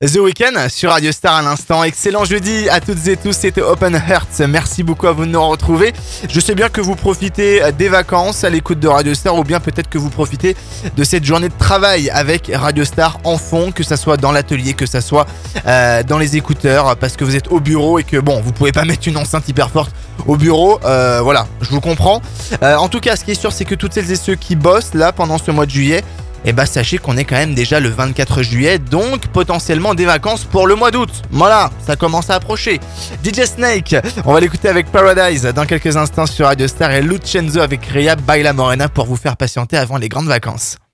The Weeknd sur Radio Star à l'instant. Excellent jeudi à toutes et tous, c'était Open Hearts. Merci beaucoup à vous de nous retrouver. Je sais bien que vous profitez des vacances à l'écoute de Radio Star, ou bien peut-être que vous profitez de cette journée de travail avec Radio Star en fond, que ça soit dans l'atelier, que ça soit dans les écouteurs, parce que vous êtes au bureau et que vous pouvez pas mettre une enceinte hyper forte au bureau. Voilà, je vous comprends. En tout cas, ce qui est sûr, c'est que toutes celles et ceux qui bossent là pendant ce mois de juillet, sachez qu'on est quand même déjà le 24 juillet, donc potentiellement des vacances pour le mois d'août. Voilà, ça commence à approcher. DJ Snake, on va l'écouter avec Paradise dans quelques instants sur Radio Star, et Lucenzo avec Ria Baila Morena pour vous faire patienter avant les grandes vacances.